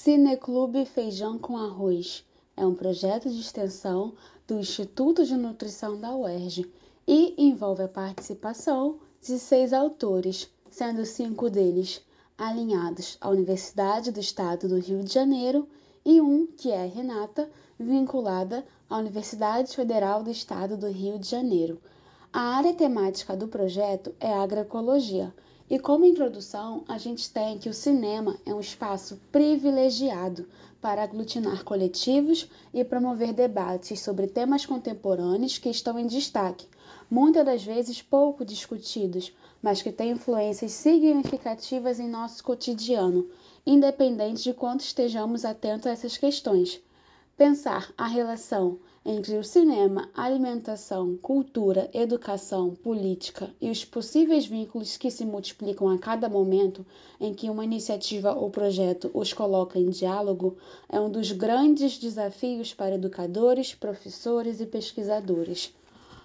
Cineclube Feijão com Arroz é um projeto de extensão do Instituto de Nutrição da UERJ e envolve a participação de 6 autores, sendo 5 deles alinhados à Universidade do Estado do Rio de Janeiro e um, que é Renata, vinculada à Universidade Federal do Estado do Rio de Janeiro. A área temática do projeto é a agroecologia. E como introdução, a gente tem que o cinema é um espaço privilegiado para aglutinar coletivos e promover debates sobre temas contemporâneos que estão em destaque, muitas das vezes pouco discutidos, mas que têm influências significativas em nosso cotidiano, independente de quanto estejamos atentos a essas questões. Pensar a relação entre o cinema, alimentação, cultura, educação, política e os possíveis vínculos que se multiplicam a cada momento em que uma iniciativa ou projeto os coloca em diálogo é um dos grandes desafios para educadores, professores e pesquisadores.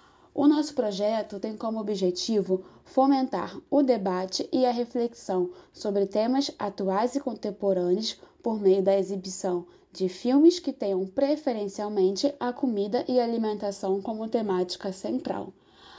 O nosso projeto tem como objetivo fomentar o debate e a reflexão sobre temas atuais e contemporâneos por meio da exibição de filmes que tenham preferencialmente a comida e alimentação como temática central.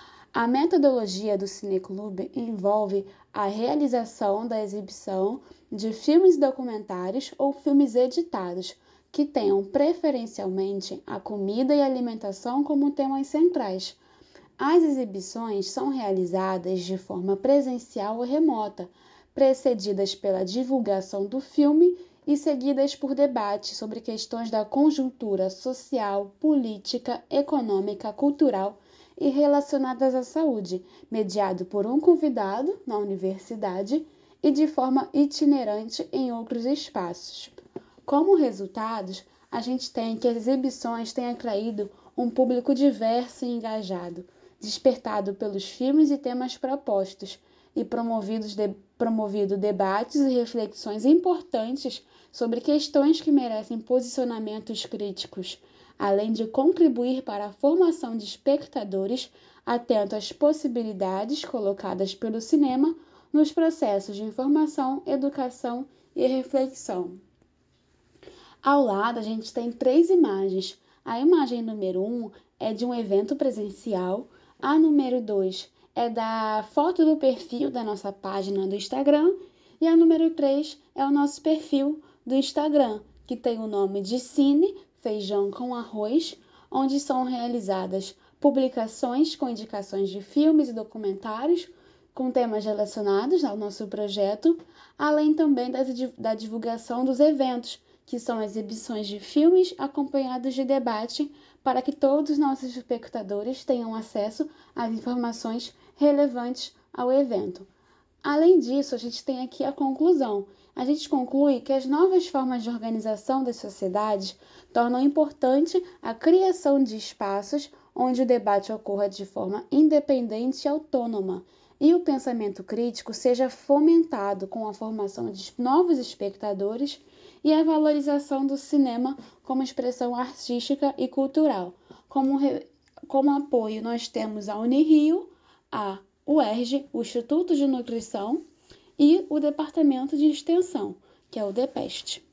A metodologia do Cineclube envolve a realização da exibição de filmes documentários ou filmes editados que tenham preferencialmente a comida e alimentação como temas centrais. As exibições são realizadas de forma presencial ou remota, precedidas pela divulgação do filme e seguidas por debates sobre questões da conjuntura social, política, econômica, cultural e relacionadas à saúde, mediado por um convidado na universidade e de forma itinerante em outros espaços. Como resultados, a gente tem que as exibições têm atraído um público diverso e engajado, despertado pelos filmes e temas propostos e promovido debates e reflexões importantes sobre questões que merecem posicionamentos críticos, além de contribuir para a formação de espectadores atentos às possibilidades colocadas pelo cinema nos processos de informação, educação e reflexão. Ao lado, a gente tem 3 imagens. A imagem número 1 é de um evento presencial, a número 2 é da foto do perfil da nossa página do Instagram e a número 3 é o nosso perfil do Instagram, que tem o nome de Cine Feijão com Arroz, onde são realizadas publicações com indicações de filmes e documentários com temas relacionados ao nosso projeto, além também da divulgação dos eventos, que são exibições de filmes acompanhados de debate para que todos os nossos espectadores tenham acesso às informações relevantes ao evento. Além disso, a gente tem aqui a conclusão. A gente conclui que as novas formas de organização das sociedades tornam importante a criação de espaços onde o debate ocorra de forma independente e autônoma, e o pensamento crítico seja fomentado com a formação de novos espectadores e a valorização do cinema como expressão artística e cultural. Como apoio, nós temos a Unirio, a UERJ, o Instituto de Nutrição, e o Departamento de Extensão, que é o DEPEST.